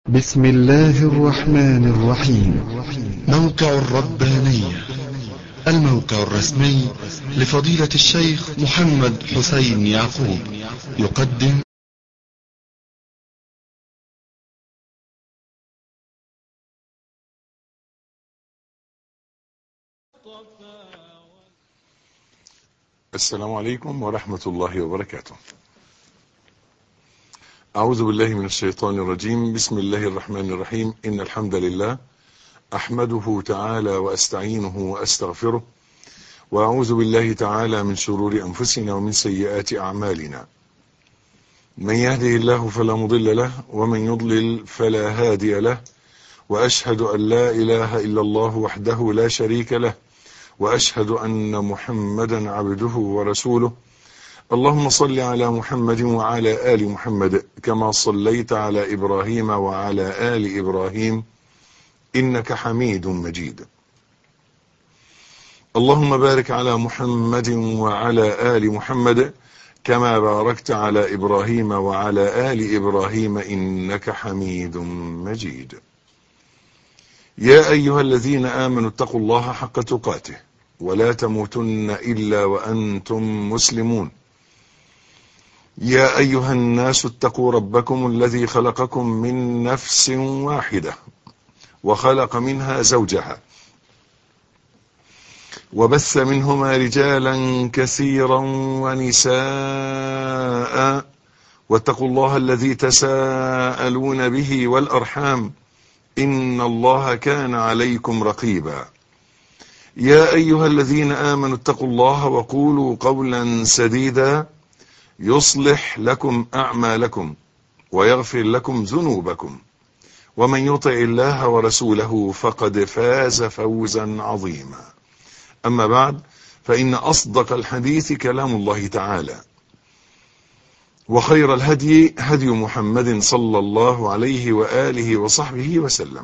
بسم الله الرحمن الرحيم. موقع الربانية، الموقع الرسمي لفضيلة الشيخ محمد حسين يعقوب، يقدم السلام عليكم ورحمة الله وبركاته. أعوذ بالله من الشيطان الرجيم. بسم الله الرحمن الرحيم. إن الحمد لله أحمده تعالى وأستعينه وأستغفره، وأعوذ بالله تعالى من شرور أنفسنا ومن سيئات أعمالنا. من يهده الله فلا مضل له، ومن يضلل فلا هادي له، وأشهد أن لا إله إلا الله وحده لا شريك له، وأشهد أن محمدا عبده ورسوله. اللهم صل على محمد وعلى آل محمد كما صليت على إبراهيم وعلى آل إبراهيم إنك حميد مجيد. اللهم بارك على محمد وعلى آل محمد كما باركت على إبراهيم وعلى آل إبراهيم إنك حميد مجيد. يا أيها الذين آمنوا اتقوا الله حق تقاته ولا تموتن إلا وأنتم مسلمون. يا أيها الناس اتقوا ربكم الذي خلقكم من نفس واحدة وخلق منها زوجها وبث منهما رجالا كثيرا ونساء، واتقوا الله الذي تساءلون به والأرحام إن الله كان عليكم رقيبا. يا أيها الذين آمنوا اتقوا الله وقولوا قولا سديدا يصلح لكم أعمالكم ويغفر لكم ذنوبكم، ومن يطع الله ورسوله فقد فاز فوزا عظيما. أما بعد، فإن أصدق الحديث كلام الله تعالى، وخير الهدي هدي محمد صلى الله عليه وآله وصحبه وسلم،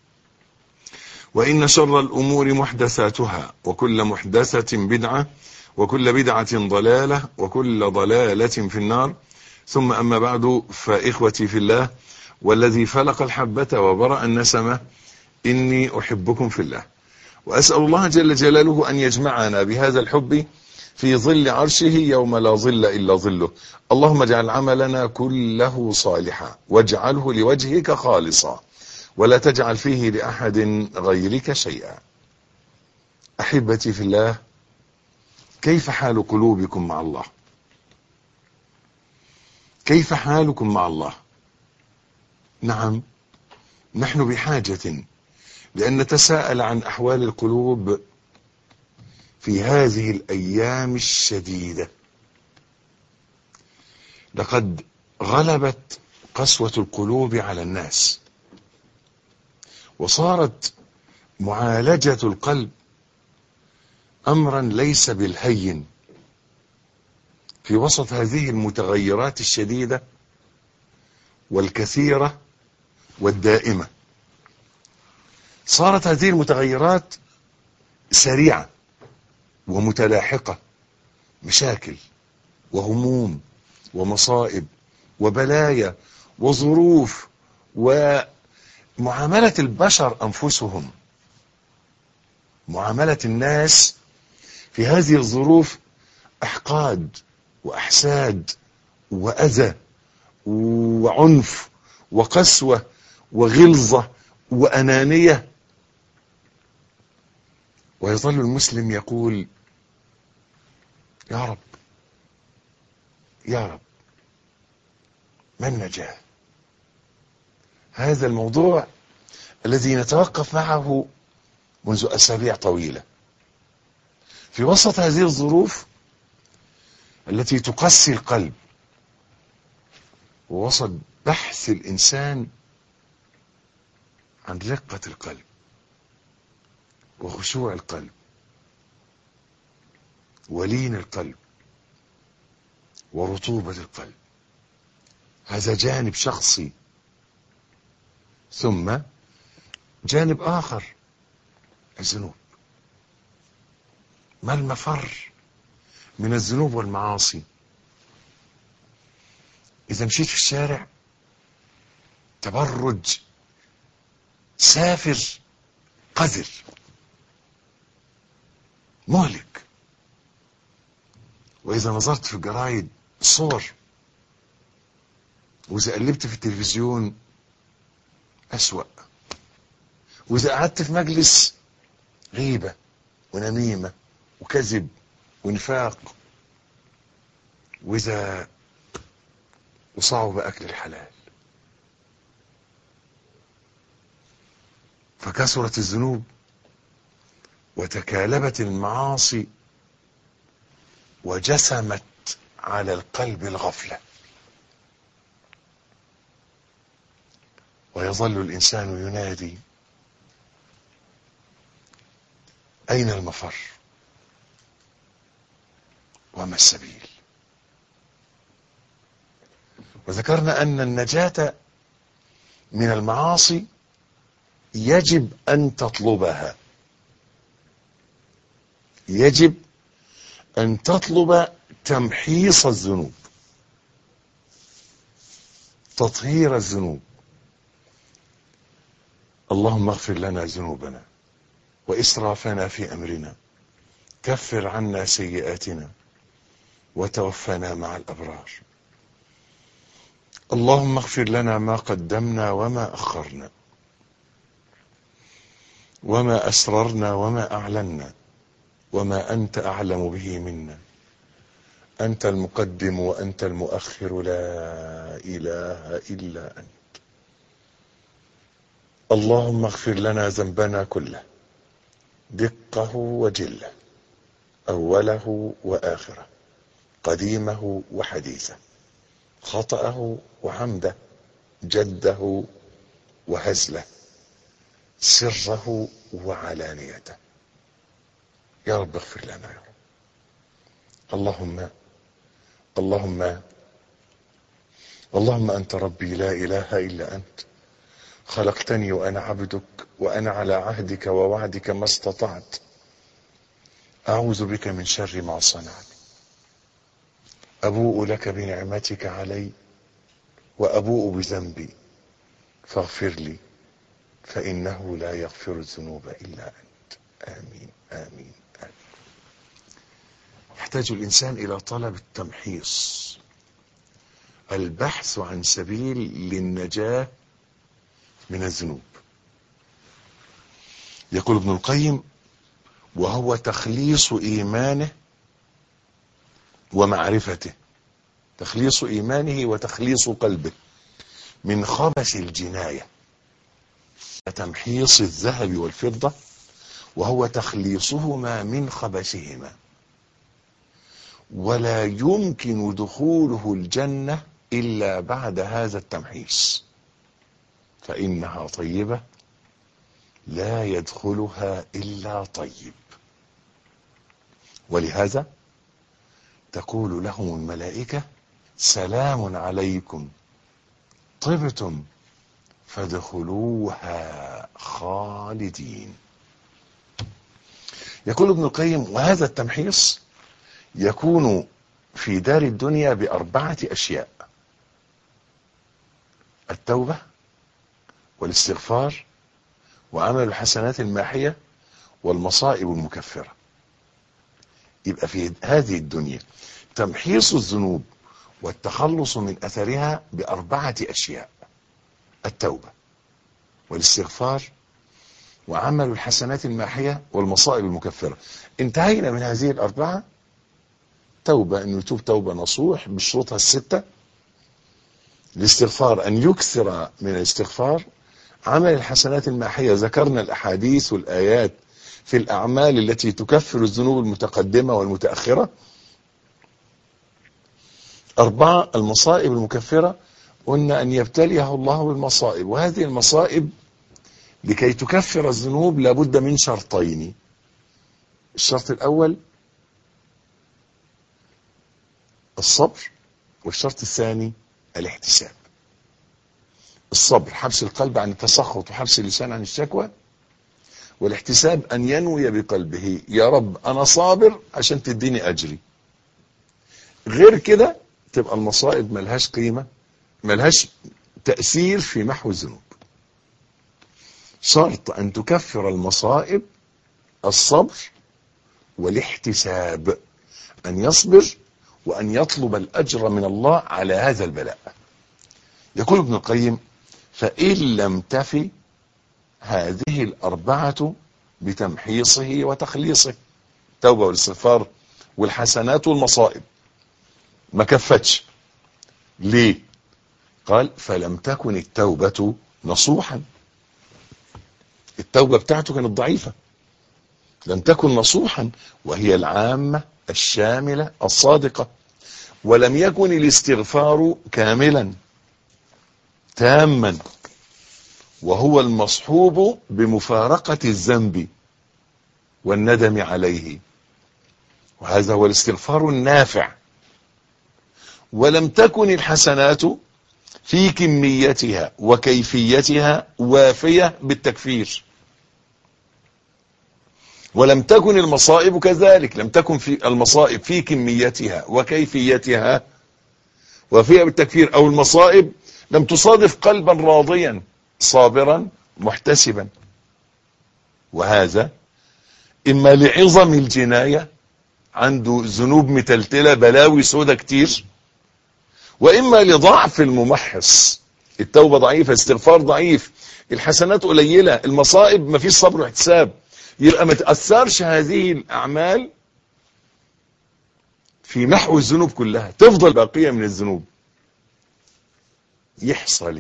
وإن شر الأمور محدثاتها، وكل محدثة بدعة، وكل بدعة ضلالة، وكل ضلالة في النار. ثم أما بعد، فإخوتي في الله والذي فلق الحبة وبرأ النسمة، إني أحبكم في الله، وأسأل الله جل جلاله أن يجمعنا بهذا الحب في ظل عرشه يوم لا ظل إلا ظله. اللهم اجعل عملنا كله صالحا، واجعله لوجهك خالصا، ولا تجعل فيه لأحد غيرك شيئا. أحبتي في الله، كيف حال قلوبكم مع الله؟ كيف حالكم مع الله؟ نعم، نحن بحاجة لأن نتساءل عن أحوال القلوب في هذه الأيام الشديدة. لقد غلبت قسوة القلوب على الناس، وصارت معالجة القلب أمرا ليس بالهين في وسط هذه المتغيرات الشديدة والكثيرة والدائمة. صارت هذه المتغيرات سريعة ومتلاحقة، مشاكل وهموم ومصائب وبلايا وظروف، ومعاملة البشر أنفسهم، معاملة الناس في هذه الظروف أحقاد وأحساد وأذى وعنف وقسوة وغلظة وأنانية. ويظل المسلم يقول: يا رب يا رب، ما النجاة؟ هذا الموضوع الذي نتوقف معه منذ أسابيع طويلة في وسط هذه الظروف التي تقسي القلب، ووسط بحث الإنسان عن رقة القلب وخشوع القلب ولين القلب ورطوبة القلب. هذا جانب شخصي. ثم جانب آخر، الذنوب. ما المفر من الذنوب والمعاصي؟ إذا مشيت في الشارع تبرج سافر قذر مهلك. وإذا نظرت في الجرايد صور، وإذا قلبت في التلفزيون أسوأ، وإذا قعدت في مجلس غيبة ونميمة وكذب ونفاق، وإذا وصعب أكل الحلال. فكثرت الذنوب وتكالبت المعاصي وجسمت على القلب الغفلة، ويظل الإنسان ينادي أين المفر وما السبيل. وذكرنا أن النجاة من المعاصي يجب أن تطلبها، يجب أن تطلب تمحيص الذنوب، تطهير الذنوب. اللهم اغفر لنا ذنوبنا وإسرافنا في أمرنا، كفر عنا سيئاتنا وتوفنا مع الأبرار. اللهم اغفر لنا ما قدمنا وما أخرنا، وما أسررنا وما أعلنا، وما أنت أعلم به منا. أنت المقدم وأنت المؤخر، لا إله إلا أنت. اللهم اغفر لنا ذنبنا كله، دقه وجله، أوله وآخره، قديمه وحديثه، خطأه وعمده، جده وهزله، سره وعلانيته. يا رب اغفر لنا يا رب. اللهم أنت ربي لا إله إلا أنت، خلقتني وأنا عبدك، وأنا على عهدك ووعدك ما استطعت. أعوذ بك من شر ما صنعت. أبوء لك بنعمتك علي وأبوء بذنبي، فاغفر لي فإنه لا يغفر الذنوب إلا أنت. آمين آمين آمين. يحتاج الإنسان إلى طلب التمحيص، البحث عن سبيل للنجاة من الذنوب. يقول ابن القيم: وهو تخليص إيمانه ومعرفته، تخليص إيمانه وتخليص قلبه من خبث الجناية، تمحيص الذهب والفضة، وهو تخليصهما من خبثهما. ولا يمكن دخوله الجنة إلا بعد هذا التمحيص، فإنها طيبة لا يدخلها إلا طيب. ولهذا تقول لهم الملائكة: سلام عليكم طبتم فادخلوها خالدين. يقول ابن القيم: وهذا التمحيص يكون في دار الدنيا بأربعة أشياء: التوبة والاستغفار وعمل الحسنات الماحية والمصائب المكفرة. يبقى في هذه الدنيا تمحيص الذنوب والتخلص من أثرها بأربعة أشياء: التوبة والاستغفار وعمل الحسنات الماحية والمصائب المكفرة. انتهينا من هذه الأربعة. توبة، أنه يتوب توبة نصوح بشروطها الستة. الاستغفار، أن يكثر من الاستغفار. عمل الحسنات الماحية، ذكرنا الأحاديث والآيات في الأعمال التي تكفر الذنوب المتقدمة والمتأخرة. 4، المصائب المكفرة، قلنا أن يبتليه الله بالمصائب، وهذه المصائب لكي تكفر الذنوب لابد من شرطين: الشرط الأول الصبر، والشرط الثاني الاحتساب. الصبر حبس القلب عن التسخط وحبس اللسان عن الشكوى، والاحتساب أن ينوي بقلبه: يا رب أنا صابر عشان تديني أجري. غير كده تبقى المصائب ملهاش قيمة، ملهاش تأثير في محو الذنوب. شرط أن تكفر المصائب الصبر والاحتساب، أن يصبر وأن يطلب الأجر من الله على هذا البلاء. يقول ابن القيم: فإن لم تفي هذه الأربعة بتمحيصه وتخليصه، التوبة والاستغفار والحسنات والمصائب، ما كفتش. ليه؟ قال: فلم تكن التوبة نصوحا. التوبة بتاعته كانت ضعيفة، لم تكن نصوحا، وهي العامة الشاملة الصادقة. ولم يكن الاستغفار كاملا تاما، وهو المصحوب بمفارقة الذنب والندم عليه، وهذا هو الاستغفار النافع. ولم تكن الحسنات في كميتها وكيفيتها وافية بالتكفير. ولم تكن المصائب كذلك، لم تكن في المصائب في كميتها وكيفيتها وافية بالتكفير، أو المصائب لم تصادف قلبا راضيا صابرا محتسبا. وهذا إما لعظم الجناية، عنده ذنوب متلتلة بلاوي سودة كتير، وإما لضعف الممحص، التوبة ضعيفة، استغفار ضعيف، الحسنات قليلة، المصائب ما فيش صبر واحتساب، يبقى ما تأثرش هذه الأعمال في محو الذنوب كلها، تفضل باقية من الذنوب. يحصل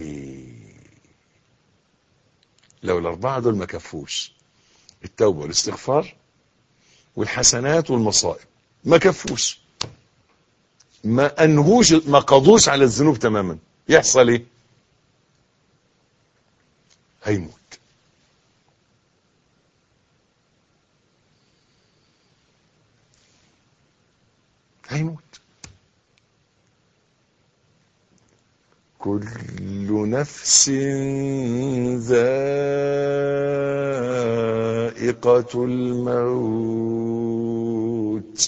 لو الأربعة دول ما كفوش، التوبة والاستغفار والحسنات والمصائب ما كفوش، ما أنهوش، ما قضوش على الذنوب تماما، يحصل ايه؟ هيموت. هيموت. كل نفس ذائقة الموت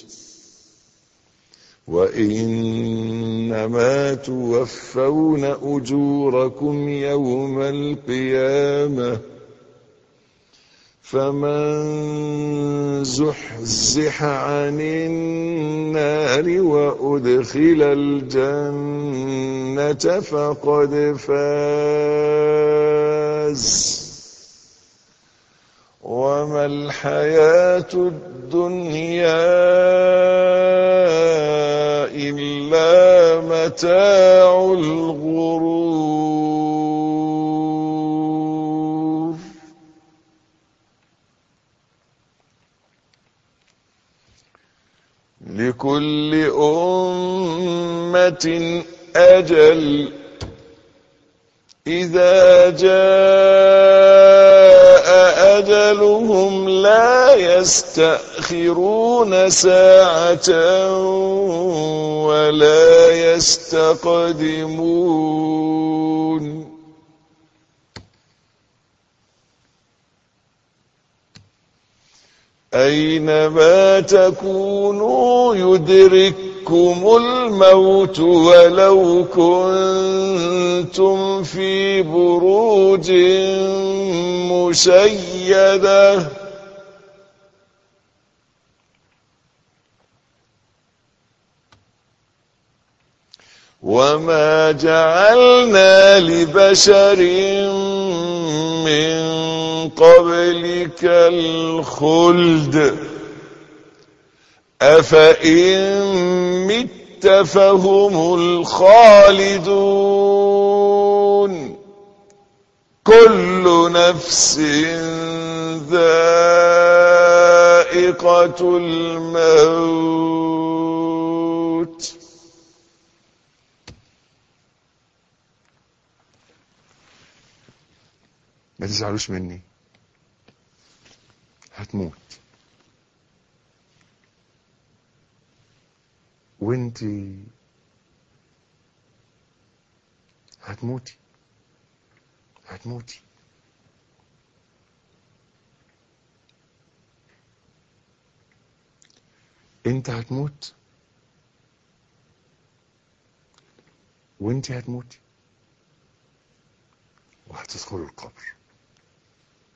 وإنما توفون أجوركم يوم القيامة فمن زحزح عن النار وأدخل الجنة فقد فاز وما الحياة الدنيا إلا متاع الغرور. لكل أمة أجل إذا جاء أجلهم لا يستأخرون ساعة ولا يستقدمون. أينما تكونوا يدرككم الموت ولو كنتم في بروج مشيدة وما جعلنا لبشر من قبلك الخلد أفإن مت فهم الخالدون. كل نفس ذائقة الموت. ما تزعلوش مني، هتموت وانتي هتموتي. انت هتموت وانتي هتموتي وهتدخلوا القبر.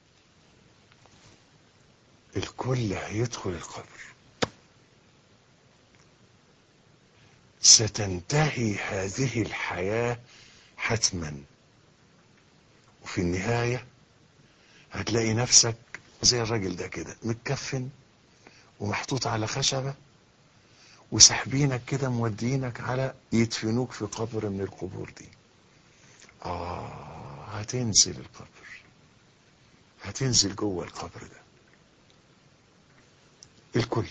الكل هيدخل القبر. ستنتهي هذه الحياة حتما، وفي النهاية هتلاقي نفسك زي الراجل ده كده متكفن ومحطوط على خشبة وسحبينك كده مودينك على يدفنوك في قبر من القبور دي. هتنزل القبر، هتنزل جوه القبر ده. الكل.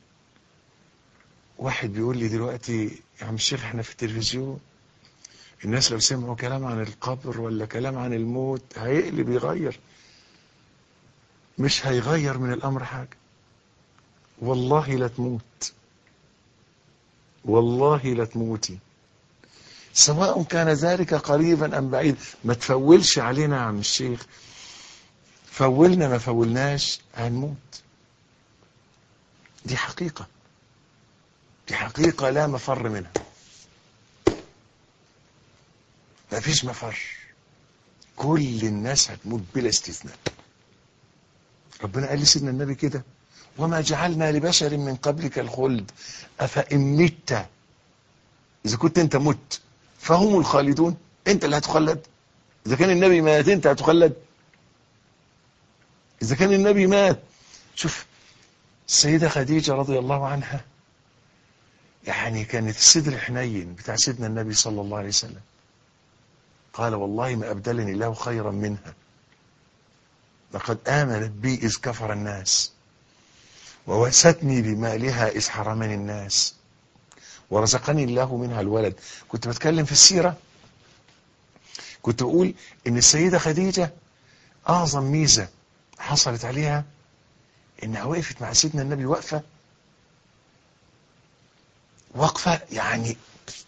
واحد بيقول لي دلوقتي يا عم الشيخ احنا في التلفزيون الناس لو سمعوا كلام عن القبر ولا كلام عن الموت هيقلب يغير. مش هيغير من الامر حاجة. والله لا تموت، والله لا تموتي، سواء كان ذلك قريبا ام بعيد. ما تفولش علينا يا عم الشيخ، فولنا ما فولناش هنموت. دي حقيقة، دي حقيقة لا مفر منها، ما فيش مفر. كل الناس هتموت بلا استثناء. ربنا قال لسيدنا النبي كده: وما جعلنا لبشر من قبلك الخلد أفإن مت، إذا كنت أنت مت فهم الخالدون، أنت اللي هتخلد. إذا كان النبي مات أنت هتخلد. إذا كان النبي مات. شوف السيدة خديجة رضي الله عنها، يعني كانت الصدر حنين بتاع سيدنا النبي صلى الله عليه وسلم. قال: والله ما أبدلني الله خيرا منها، لقد آمنت بي إذ كفر الناس، ووستني بمالها إذ حرمني الناس، ورزقني الله منها الولد. كنت بتكلم في السيرة، كنت بقول إن السيدة خديجة أعظم ميزة حصلت عليها إنها وقفت مع سيدنا النبي وقفة يعني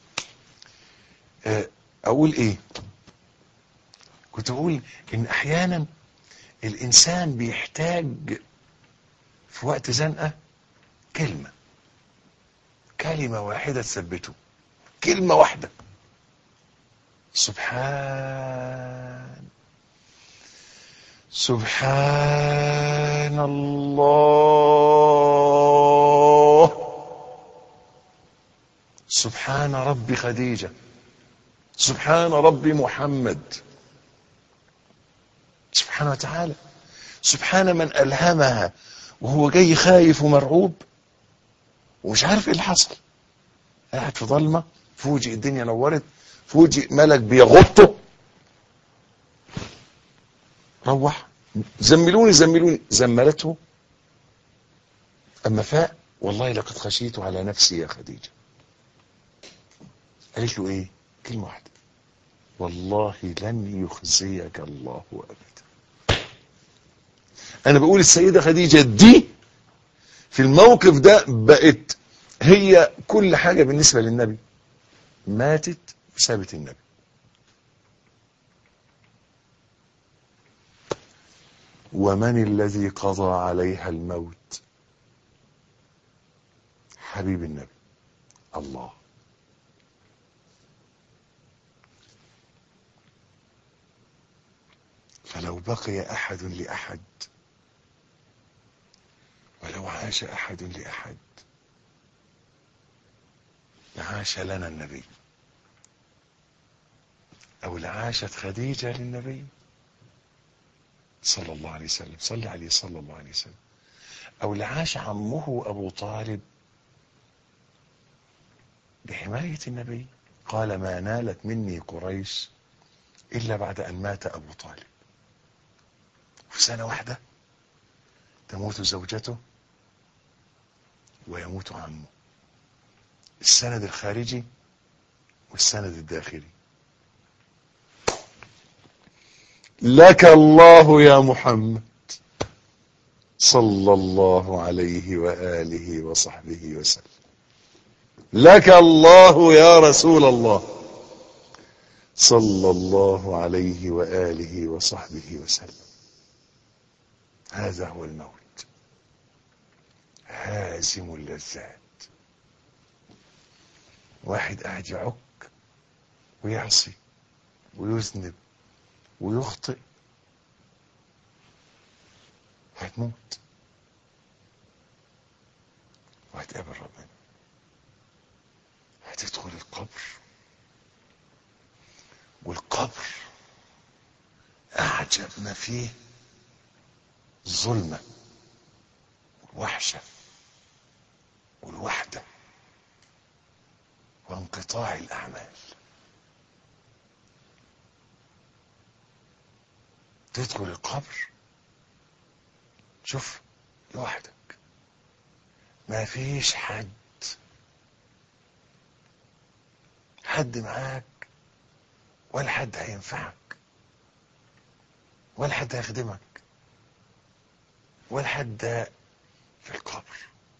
أقول إيه، كنت بقول إن أحيانا الإنسان بيحتاج في وقت زنقة كلمة واحدة تثبته، كلمة واحدة: سبحان الله، سبحان رب خديجة، سبحان رب محمد، سبحانه وتعالى. سبحان من ألهمها وهو جاي خايف ومرعوب ومش عارف ايه اللي حصل، قاعد في ضلمة، فوجئ الدنيا نورت، فوجئ ملك بيغطه، روح زملوني زملوني، زملته. اما فاق: والله لقد خشيت على نفسي يا خديجة. قالت له ايه؟ كلمة واحدة: والله لن يخزيك الله ابدا. انا بقول السيدة خديجة دي في الموقف ده بقت هي كل حاجة بالنسبة للنبي، ماتت وسابت النبي. ومن الذي قضى عليها الموت؟ حبيب النبي، الله. فلو بقي أحد لأحد، ولو عاش أحد لأحد، لعاش لنا النبي، أو لعاشت خديجة للنبي صلى الله عليه وسلم، صلى عليه صلى الله عليه وسلم، أو لعاش عمه أبو طالب بحماية النبي. قال: ما نالت مني قريش إلا بعد أن مات أبو طالب. في سنة واحدة تموت زوجته ويموت عمه، السند الخارجي والسند الداخلي. لك الله يا محمد صلى الله عليه وآله وصحبه وسلم، لك الله يا رسول الله صلى الله عليه وآله وصحبه وسلم. هذا هو الموت، هازم اللذات. واحد قاعد يعك ويعصي ويذنب ويخطئ، هتموت. وهتقابل ربنا. هتدخل القبر، والقبر أعجب ما فيه الظلمة والوحشة والوحدة وانقطاع الأعمال. تدخل القبر، شوف لوحدك، ما فيش حد معاك، ولا حد هينفعك، ولا حد هيخدمك، ولا حد في القبر.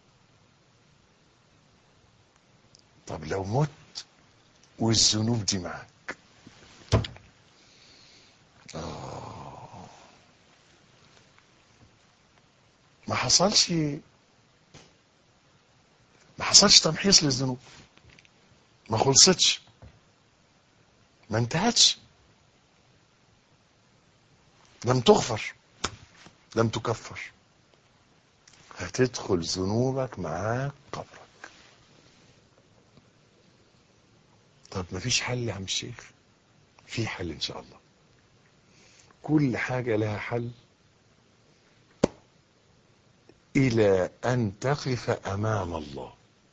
طب لو مت والذنوب دي معاك، ما حصلش تمحيص للذنوب، ما خلصتش، ما انتهتش، لم تغفر، لم تكفر. هتدخل ذنوبك معاك قبرك. طب ما فيش حل يا عم الشيخ؟ في حل ان شاء الله. كل حاجة لها حل إلى أن تقف أمام الله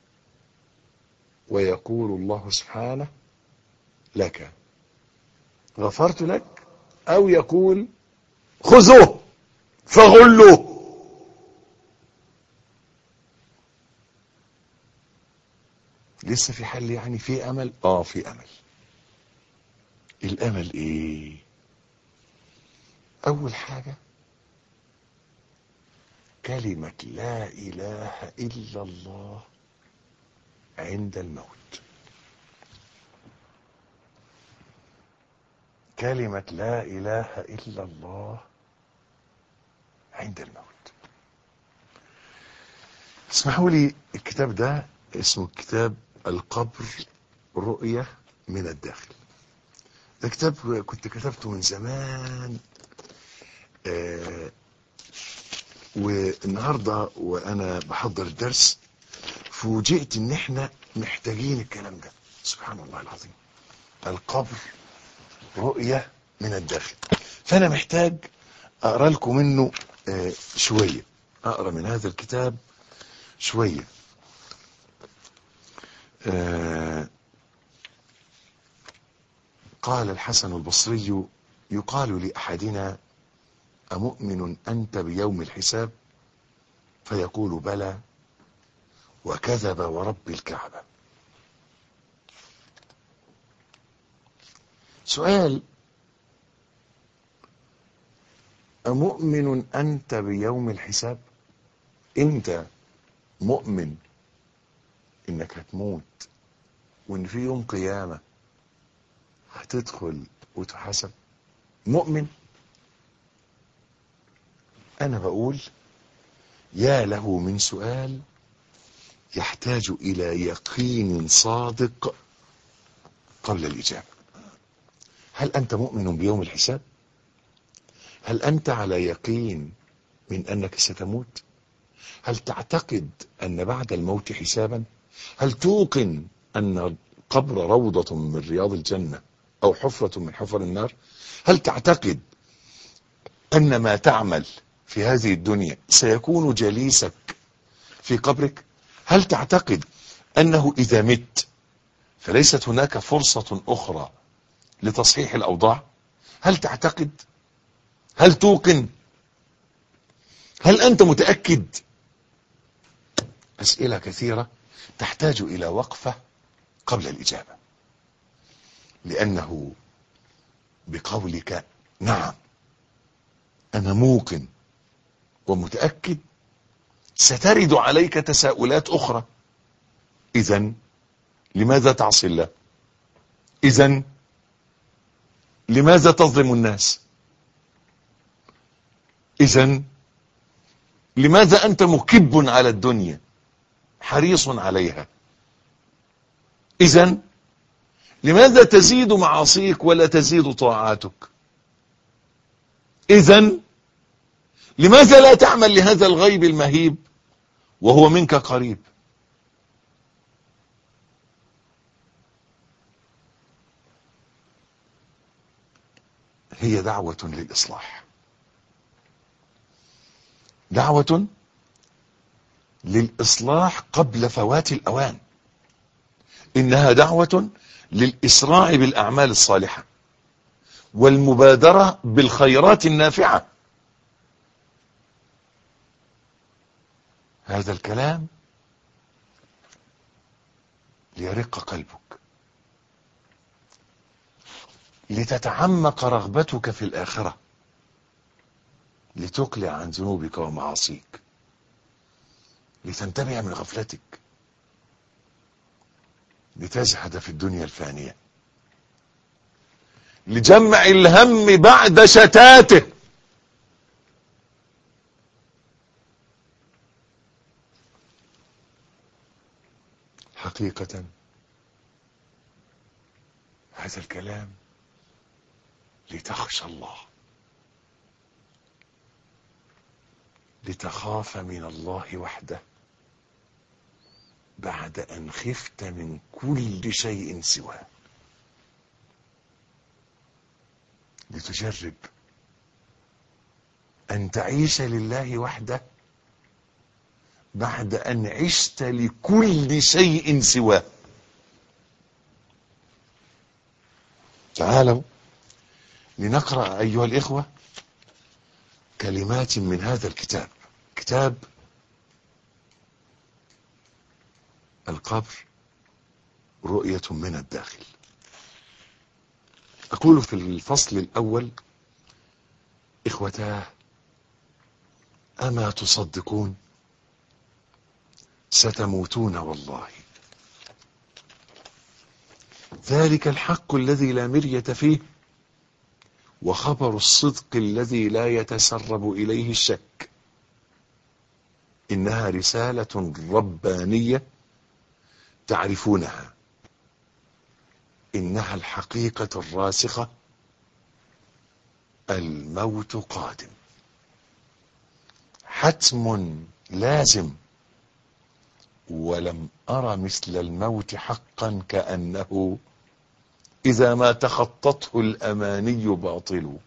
ويقول الله سبحانه لك غفرت لك، أو يقول خذوه فغلوه. لسه في حل يعني؟ في أمل؟ في أمل. الأمل إيه؟ أول حاجة كلمة لا إله إلا الله عند الموت. كلمة لا إله إلا الله عند الموت. اسمحوا لي، الكتاب ده اسمه كتاب القبر رؤية من الداخل. ده كتاب كنت كتبته من زمان، والنهاردة وأنا بحضر الدرس فوجئت إن إحنا محتاجين الكلام ده. سبحان الله العظيم، القبر رؤية من الداخل. فأنا محتاج أقرأ لكم منه شوية، أقرأ من هذا الكتاب شوية. قال الحسن البصري: يقال لأحدنا أمؤمن أنت بيوم الحساب؟ فيقول بلى، وكذب ورب الكعبة. سؤال: أمؤمن أنت بيوم الحساب؟ أنت مؤمن إنك هتموت وإن في يوم قيامة هتدخل وتحاسب؟ مؤمن؟ أنا بقول يا له من سؤال يحتاج إلى يقين صادق قبل الإجابة. هل أنت مؤمن بيوم الحساب؟ هل أنت على يقين من أنك ستموت؟ هل تعتقد أن بعد الموت حسابا؟ هل توقن أن القبر روضة من رياض الجنة أو حفرة من حفر النار؟ هل تعتقد أن ما تعمل في هذه الدنيا سيكون جليسك في قبرك؟ هل تعتقد أنه إذا مت فليست هناك فرصة أخرى لتصحيح الأوضاع؟ هل تعتقد؟ هل توقن؟ هل أنت متأكد؟ أسئلة كثيرة تحتاج إلى وقفة قبل الإجابة، لأنه بقولك نعم أنا موقن ومتأكد سترد عليك تساؤلات أخرى. إذن لماذا تعصي الله؟ إذن لماذا تظلم الناس؟ إذن لماذا أنت مكب على الدنيا حريص عليها؟ إذن لماذا تزيد معاصيك ولا تزيد طاعاتك؟ إذن لماذا لا تعمل لهذا الغيب المهيب وهو منك قريب؟ هي دعوة للإصلاح، دعوة للإصلاح قبل فوات الأوان. إنها دعوة للإسراع بالأعمال الصالحة والمبادرة بالخيرات النافعة. هذا الكلام ليرق قلبك، لتتعمق رغبتك في الآخرة، لتقلع عن ذنوبك ومعاصيك، لتنتبه من غفلتك، لتزهد في الدنيا الفانية، لجمع الهم بعد شتاته. حقيقة هذا الكلام لتخشى الله، لتخاف من الله وحده بعد أن خفت من كل شيء سواه، لتجرب أن تعيش لله وحده بعد أن عشت لكل شيء سواه. تعالوا لنقرأ أيها الإخوة كلمات من هذا الكتاب، كتاب القبر رؤية من الداخل. أقول في الفصل الأول: إخوتاه، أما تصدقون ستموتون والله، ذلك الحق الذي لا مرية فيه، وخبر الصدق الذي لا يتسرب إليه الشك. إنها رسالة ربانية تعرفونها، إنها الحقيقة الراسخة، الموت قادم، حتم لازم، ولم أر مثل الموت حقا كأنه إذا ما تخطته الأماني باطل.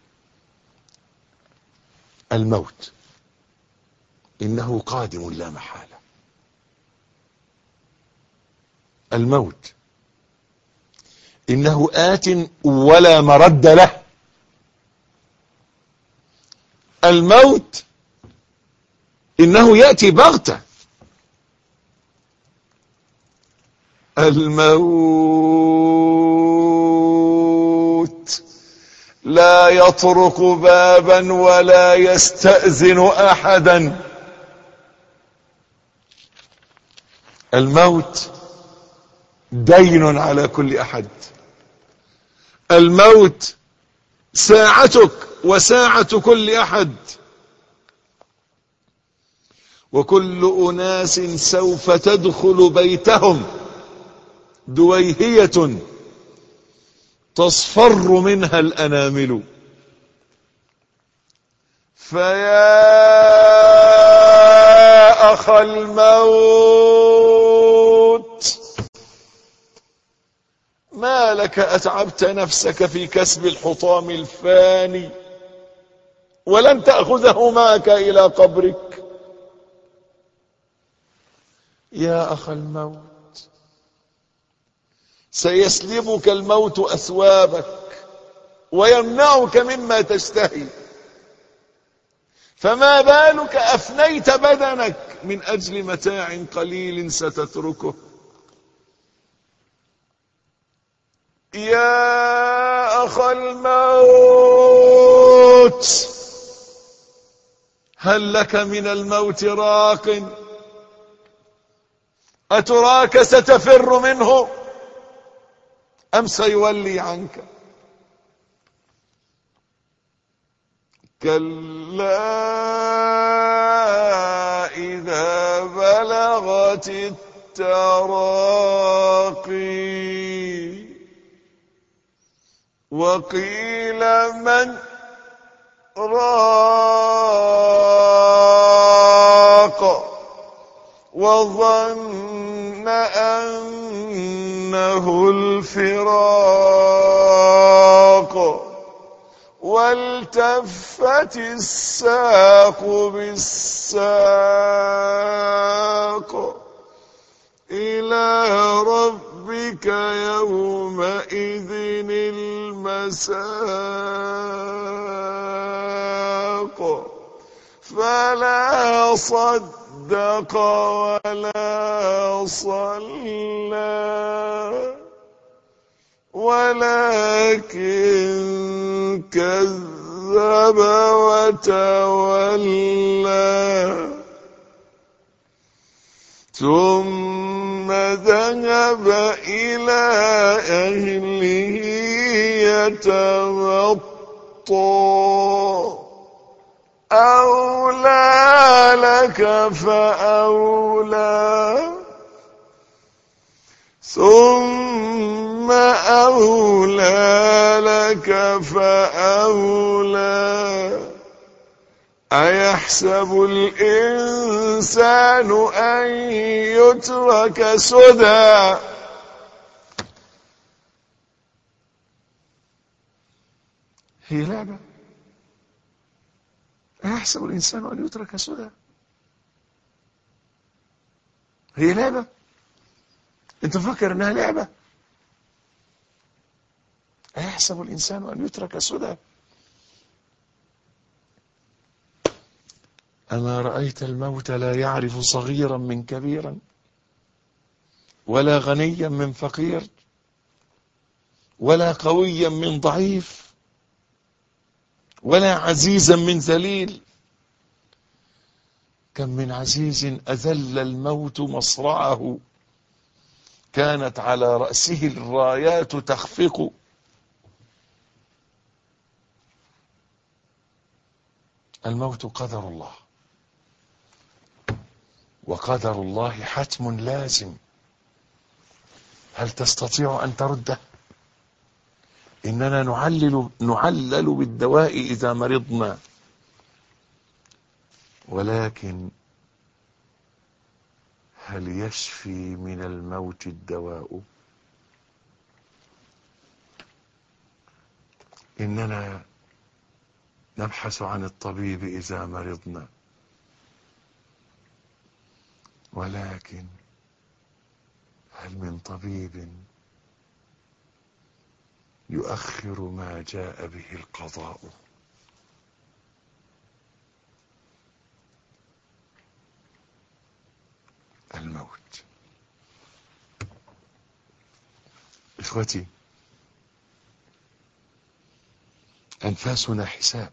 الموت إنه قادم لا محالة، الموت إنه آت ولا مرد له، الموت إنه يأتي بغتة، الموت لا يطرق بابا ولا يستأذن أحدا. الموت دين على كل أحد، الموت ساعتك وساعة كل أحد، وكل أناس سوف تدخل بيتهم دويهية تصفر منها الأنامل. فيا أخ الموت، ما لك أتعبت نفسك في كسب الحطام الفاني ولن تأخذه معك إلى قبرك؟ يا أخ الموت، سيسلبك الموت أثوابك ويمنعك مما تشتهي، فما بالك أفنيت بدنك من أجل متاع قليل ستتركه؟ يا أخ الموت، هل لك من الموت راق؟ أتراك ستفر منه أم سيولي عنك؟ كلا إذا بلغت التراقي وقيل من راق وظن أنه الفراق والتفت الساق بالساق إلى ربك يومئذ المساق فلا صدق ولا صلى ولكن كذب وتولى ثم ذهب إلى أهله يتمطى أولى لك فأولى ثم أولى لك فأولى أيحسب الإنسان أن يترك سدى هي لعبة. أيحسب الإنسان أن يترك سدى هي لعبة. أنت فكر إنها لعبة؟ أيحسب الإنسان أن يترك سدى أما رأيت الموت لا يعرف صغيرا من كبيرا ولا غنيا من فقير ولا قويا من ضعيف ولا عزيزا من ذليل. كم من عزيز أذل الموت مصرعه كانت على رأسه الرايات تخفق. الموت قدر الله، وقدر الله حتم لازم. هل تستطيع أن ترده؟ إننا نعلل بالدواء إذا مرضنا، ولكن هل يشفي من الموت الدواء؟ إننا نبحث عن الطبيب إذا مرضنا، ولكن هل من طبيب يؤخر ما جاء به القضاء؟ الموت. إخوتي، أنفاسنا حساب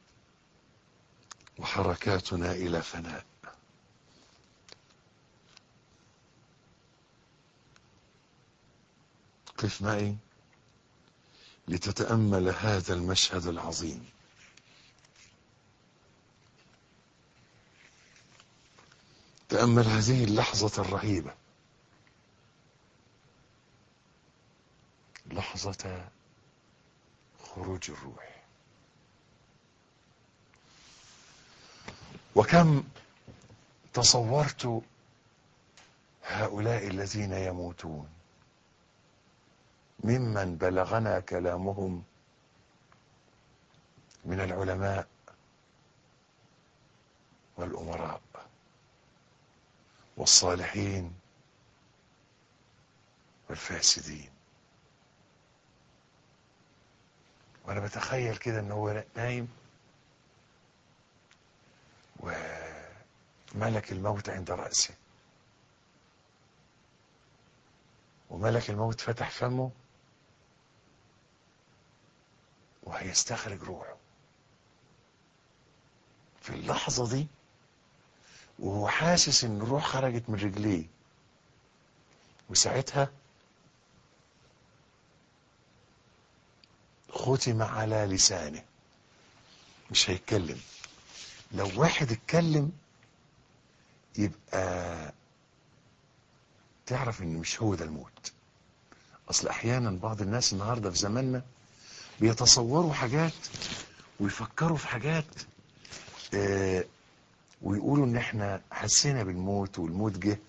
وحركاتنا إلى فناء. قف معي لتتأمل هذا المشهد العظيم. تأمل هذه اللحظة الرهيبة، لحظة خروج الروح. وكم تصورت هؤلاء الذين يموتون ممن بلغنا كلامهم من العلماء والأمراء والصالحين والفاسدين. وأنا بتخيل كده أنه هو نايم وملك الموت عند رأسه، وملك الموت فتح فمه وهيستخرج روحه. في اللحظة دي وهو حاسس ان الروح خرجت من رجليه، وساعتها ختم على لسانه، مش هيتكلم. لو واحد اتكلم يبقى تعرف ان مش هو ده الموت. اصل احيانا بعض الناس النهارده في زماننا بيتصوروا حاجات ويفكروا في حاجات ويقولوا ان احنا حسينا بالموت والموت جه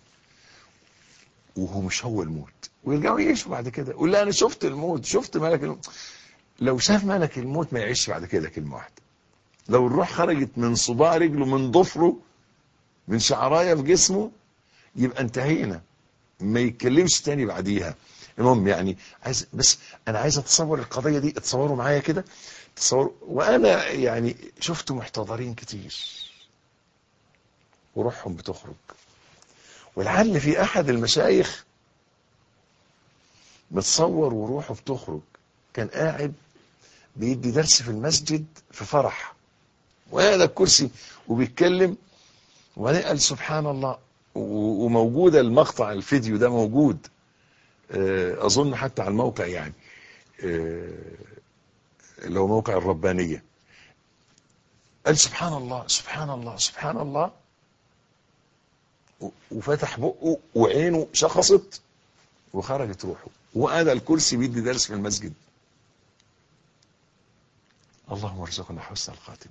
وهو مش هو الموت، ويرجعوا يعيشوا بعد كده يقول لا انا شفت الموت، شفت ملك الموت. لو شاف ملك الموت ما يعيش بعد كده كلمة واحدة. لو الروح خرجت من صباع رجله، من ضفره، من شعرايه في جسمه، يبقى انتهينا، ما يتكلمش تاني بعديها. المهم يعني انا عايز اتصور القضية دي. اتصوروا معايا كده، تصوروا. وانا يعني شفت محتضرين كتير وروحهم بتخرج. ولعل في احد المشايخ متصور وروحه بتخرج، كان قاعد بيدي درس في المسجد في فرح، وهذا الكرسي وبيتكلم، وبعدين قال سبحان الله. وموجودة المقطع، الفيديو ده موجود اظن حتى على الموقع، يعني اللي هو موقع الربانية. قال سبحان الله سبحان الله سبحان الله، وفتح بقه وعينه شخصت وخرجت روحه، وقعد على الكرسي بيدي درس في المسجد. اللهم ارزقنا حسن الخاتمة،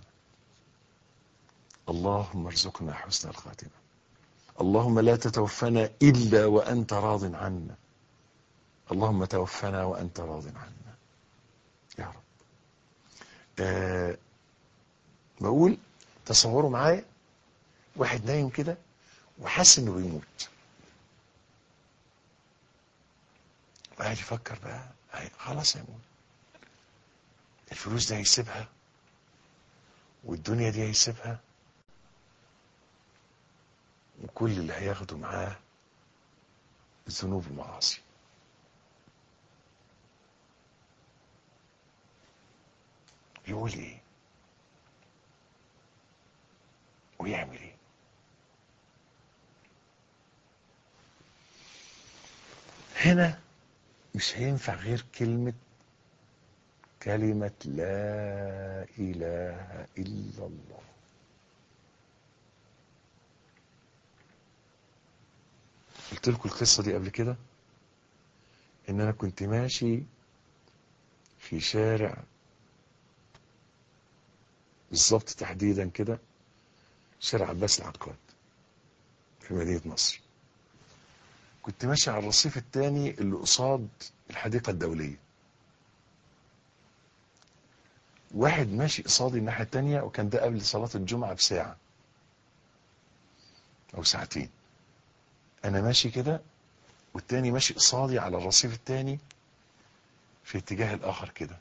اللهم ارزقنا حسن الخاتمة، اللهم لا تتوفنا إلا وأنت راض عنا، اللهم توفنا وأنت راض عنا يا رب. بقول تصوروا معايا واحد نايم كده وحاسس انه بيموت، وقاعد يفكر بقى خلاص هيموت، الفلوس دي هيسيبها، والدنيا دي هيسيبها، وكل اللي هياخده معاه الذنوب والمعاصي. يقول ايه ويعمل ايه؟ هنا مش هينفع غير كلمة لا إله إلا الله. قلت لكم القصة دي قبل كده، ان انا كنت ماشي في شارع بالظبط تحديدا كده، شارع عباس العقاد في مدينة نصر. كنت ماشي على الرصيف الثاني اللي قصاد الحديقة الدولية. واحد ماشي قصادي الناحية الثانية، وكان ده قبل صلاة الجمعة بساعة أو ساعتين. أنا ماشي كده، والتاني ماشي قصادي على الرصيف الثاني في اتجاه الآخر كده.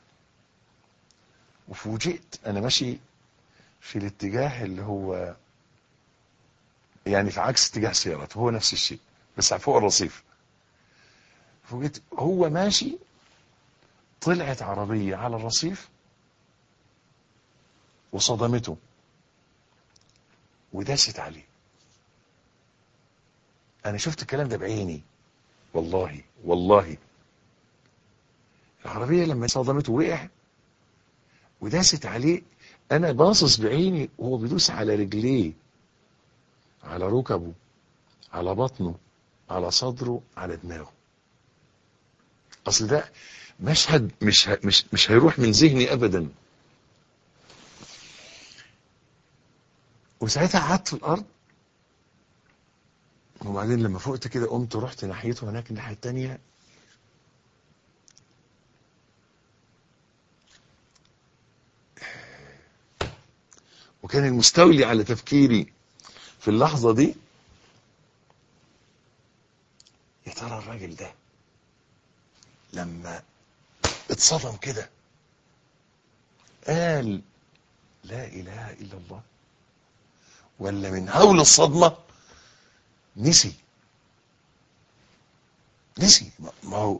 وفوجئت أنا ماشي في الاتجاه اللي هو يعني في عكس اتجاه سيارته، هو نفس الشيء بس فوق الرصيف. فوجئت هو ماشي، طلعت عربية على الرصيف وصدمته وداست عليه. انا شفت الكلام ده بعيني، والله العربية لما صدمته وقع وداست عليه. انا باصص بعيني وهو بيدوس على رجليه، على ركبه، على بطنه، على صدره، على دماغه. اصل ده مشهد مش هيروح من ذهني ابدا. وساعتها قعدت في الارض، وبعدين لما فقت كده قمت ورحت ناحيته هناك الناحية التانية. وكان المستولي على تفكيري في اللحظة دي، يا ترى الراجل ده لما اتصدم كده قال لا إله إلا الله، ولا من هول الصدمة نسي؟ ما هو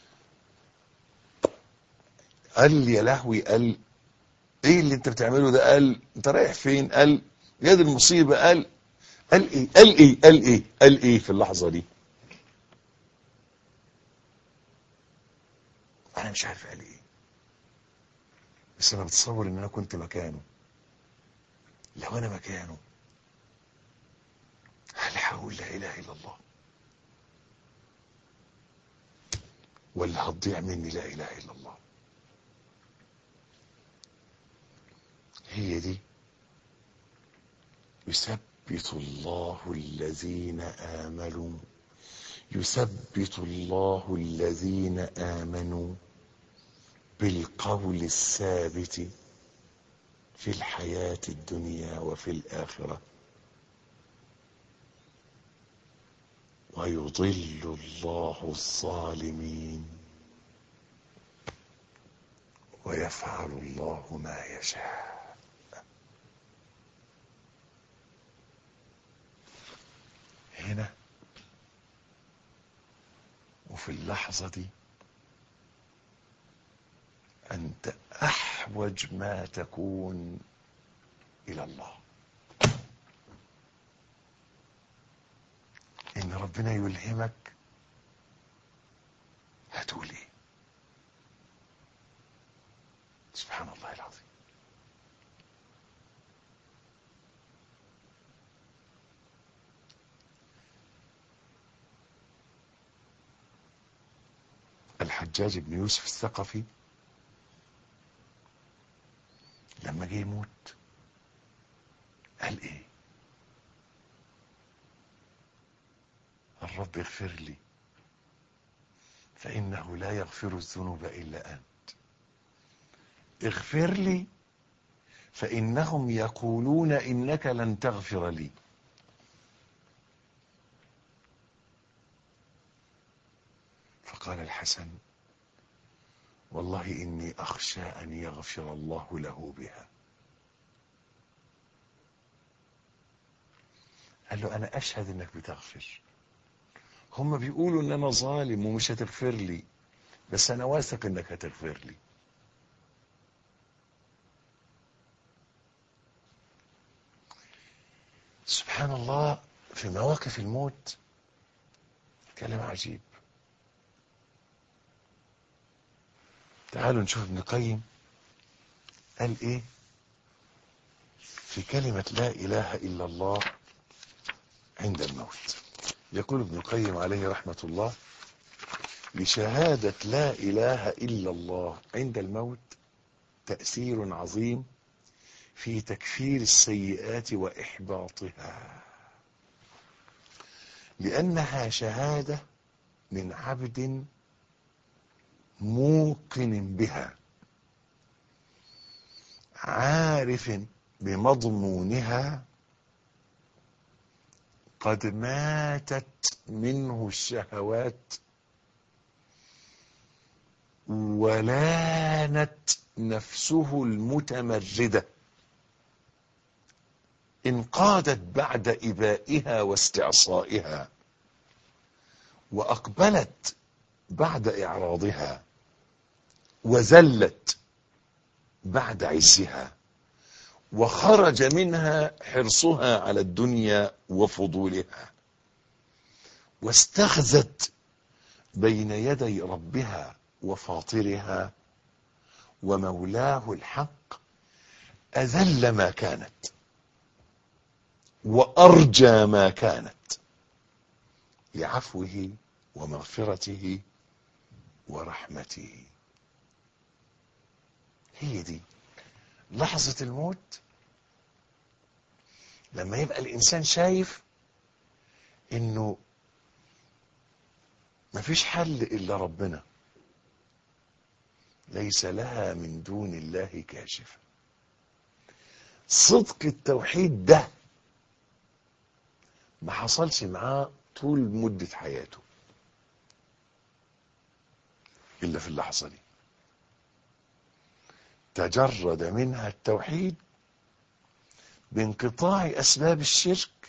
قال يا لهوي، قال ايه اللي انت بتعمله ده؟ قال انت رايح فين؟ قال يا دي المصيبة. قال ايه في اللحظة دي؟ انا مش عارف قال ايه، بس انا بتصور ان انا كنت مكانه. لو انا مكانه هل هقول لا اله الا الله، ولا هتضيع مني لا اله الا الله؟ هي دي يثبت الله الذين آمنوا، يثبت الله الذين آمنوا بالقول الثابت في الحياة الدنيا وفي الآخرة، ويضل الله الظالمين ويفعل الله ما يشاء. هنا وفي اللحظة دي أنت أحوج ما تكون إلى الله، إن ربنا يلهمك هتقول إيه. سبحان الله العظيم. الحجاج بن يوسف الثقفي لما جه يموت قال ايه؟ الرب اغفر لي فإنه لا يغفر الذنوب إلا أنت، اغفر لي فإنهم يقولون إنك لن تغفر لي. فقال الحسن والله إني أخشى أن يغفر الله له بها. قال له أنا أشهد إنك بتغفر، هم بيقولوا إن أنا ظالم ومش هتغفر لي، بس أنا واثق إنك هتغفر لي. سبحان الله. في مواقف الموت كلام عجيب. تعالوا نشوف ابن القيم قال ايه في كلمة لا اله الا الله عند الموت. يقول ابن القيم عليه رحمة الله: لشهادة لا اله الا الله عند الموت تأثير عظيم في تكفير السيئات واحباطها، لانها شهادة من عبد موقن بها عارف بمضمونها قد ماتت منه الشهوات ولانت نفسه المتمردة، انقادت بعد إبائها واستعصائها، وأقبلت بعد إعراضها، وذلت بعد عزها، وخرج منها حرصها على الدنيا وفضولها، واستخزت بين يدي ربها وفاطرها ومولاه الحق، أذل ما كانت وأرجى ما كانت لعفوه ومغفرته ورحمته. هي دي لحظة الموت، لما يبقى الإنسان شايف إنه مفيش حل إلا ربنا، ليس لها من دون الله كاشفة. صدق التوحيد ده ما حصلش معاه طول مدة حياته إلا في اللحظة دي، تجرد منها التوحيد بانقطاع أسباب الشرك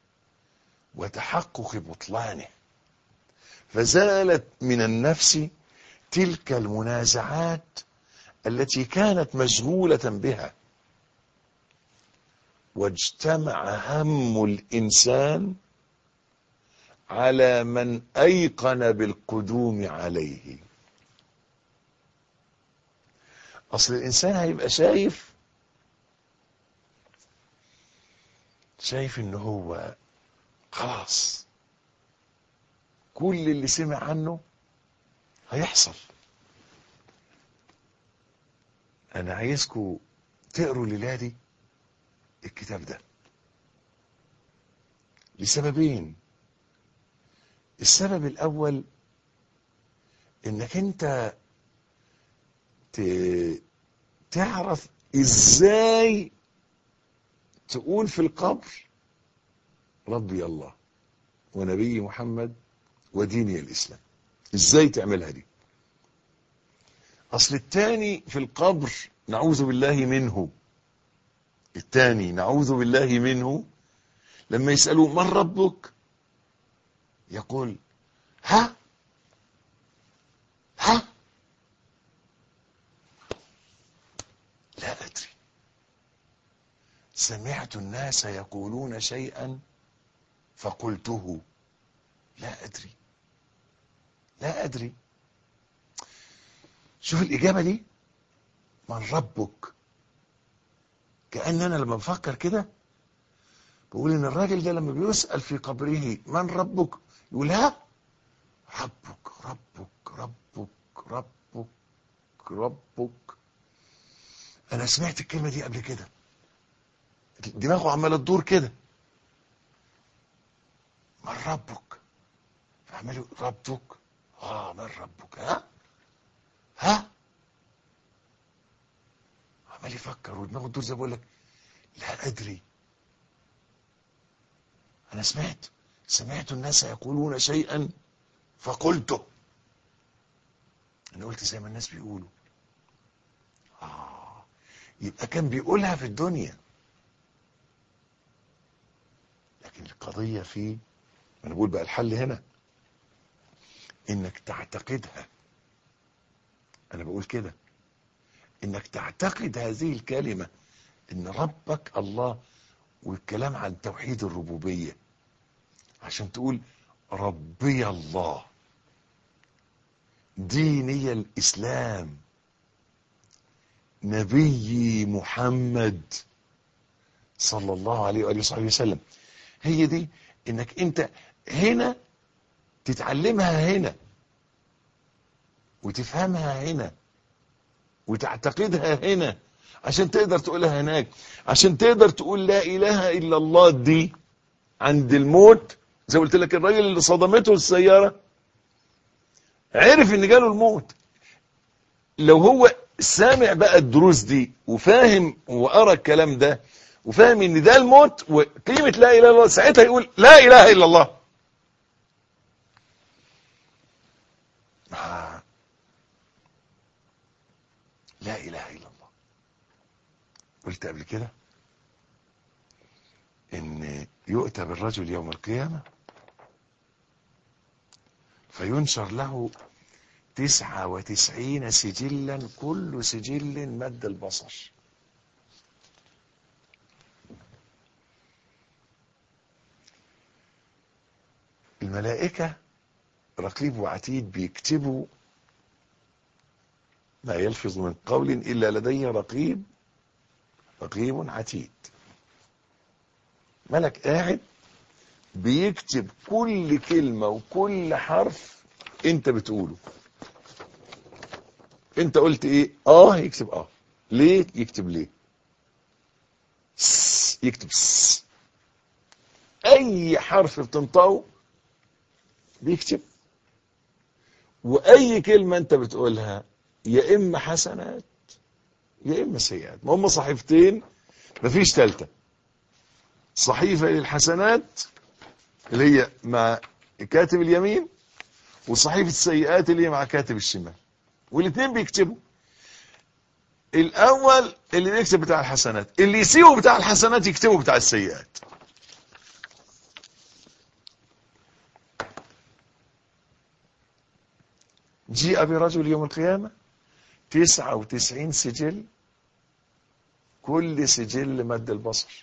وتحقق بطلانه، فزالت من النفس تلك المنازعات التي كانت مشغولة بها، واجتمع هم الإنسان على من أيقن بالقدوم عليه. أصل الإنسان هيبقى شايف إنه هو خلاص كل اللي سمع عنه هيحصل. أنا عايزكم تقروا ليلادي الكتاب ده لسببين. السبب الأول إنك أنت تعرف ازاي تقول في القبر ربي الله ونبي محمد وديني الإسلام. ازاي تعملها دي؟ اصل التاني في القبر نعوذ بالله منه، التاني نعوذ بالله منه لما يسألوا من ربك يقول ها لا أدري، سمعت الناس يقولون شيئا فقلته لا أدري. شوف الإجابة دي، من ربك. كأن أنا لما بفكر كده بقول إن الراجل ده لما بيسأل في قبره من ربك يقول ها ربك ربك ربك ربك ربك. أنا سمعت الكلمة دي قبل كده، دماغه عمالة تدور كده، من ربك، فعمال يقول ربك من ربك ها عمال يفكر ودماغه تدور زي ما بقول لك لا أدري. أنا سمعت الناس يقولون شيئا فقلته، أنا قلت زي ما الناس بيقولوا. يبقى كان بيقولها في الدنيا، لكن القضية في، أنا بقول بقى الحل هنا إنك تعتقدها. أنا بقول كده، إنك تعتقد هذه الكلمة إن ربك الله، والكلام عن توحيد الربوبية، عشان تقول ربي الله، ديني الإسلام، نبي محمد صلى الله عليه وآله وصحبه وسلم. هي دي، إنك أنت هنا تتعلمها هنا وتفهمها هنا وتعتقدها هنا عشان تقدر تقولها هناك، عشان تقدر تقول لا إله إلا الله دي عند الموت. زي قلت لك الراجل اللي صدمته السيارة عرف ان جاله الموت، لو هو سامع بقى الدروس دي وفاهم وقرأ الكلام ده وفاهم ان ده الموت وقيمة لا إله إلا الله، ساعتها يقول لا إله إلا الله. لا إله إلا الله. قلت قبل كده ان يؤتى بالرجل يوم القيامة فينشر له 99 سجلا، كل سجل مد البصر. الملائكة رقيب وعتيد بيكتبوا ما يلفظ من قول إلا لديه رقيب عتيد. ملك قاعد بيكتب كل كلمة وكل حرف انت بتقوله. انت قلت ايه؟ يكتب ليه؟ يكتب ليه. يكتب اي حرف بتنطقه بيكتب، واي كلمة انت بتقولها يا اما حسنات يا اما سيئات. ما هم صحيفتين مفيش ثالثه، صحيفة للحسنات اللي هي مع كاتب اليمين، وصحيفة السيئات اللي هي مع كاتب الشمال، والاثنين بيكتبوا. الاول اللي بيكتب بتاع الحسنات، اللي يسيبه بتاع الحسنات يكتبه بتاع السيئات. جيء برجل يوم القيامة 99 سجل، كل سجل مد البصر،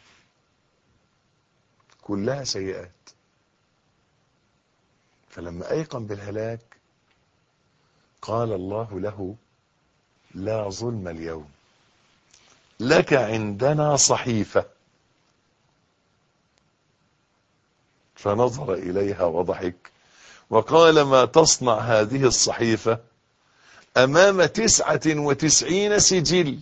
كلها سيئات. فلما أيقن بالهلاك قال الله له لا ظلم اليوم، لك عندنا صحيفة. فنظر إليها وضحك وقال ما تصنع هذه الصحيفة أمام 99 سجل؟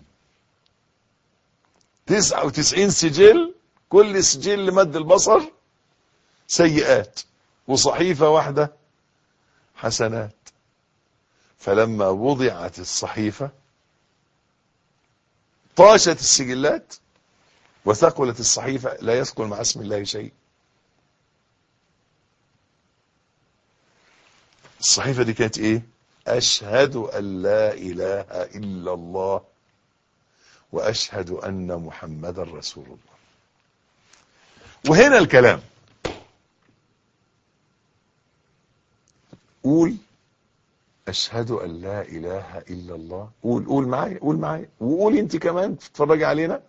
99 سجل، كل سجل مد البصر سيئات، وصحيفة واحدة حسنات. فلما وضعت الصحيفة طاشت السجلات وثقلت الصحيفة، لا يثقل مع اسم الله شيء. الصحيفة دي كانت ايه؟ أشهد أن لا إله إلا الله وأشهد أن محمد رسول الله. وهنا الكلام، قول أشهد أن لا إله إلا الله. قول معايا، قول معايا، وقولي أنت كمان تتفرجي علينا.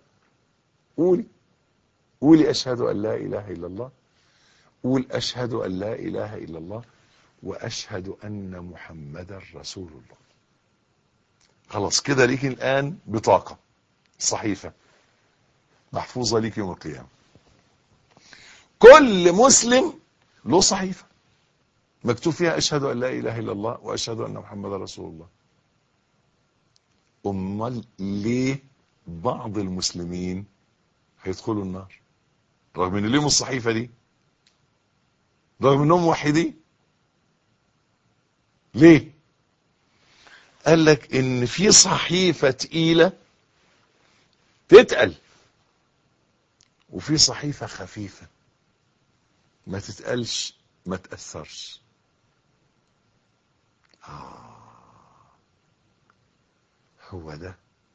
قولي أشهد أن لا إله إلا الله. قول أشهد أن لا إله إلا الله وأشهد أن محمدا رسول الله. خلاص كده ليك الآن بطاقة، صحيفة محفوظة ليك يوم القيامة. كل مسلم له صحيفة مكتوب فيها أشهد أن لا إله إلا الله وأشهد أن محمدا رسول الله. أمال ليه بعض المسلمين هيدخلوا النار رغم ان ليهم الصحيفة دي، رغم انهم موحدين؟ ليه؟ قال لك ان في صحيفة تقيلة تتقل، وفي صحيفة خفيفة ما تتقلش ما تأثرش. هو ده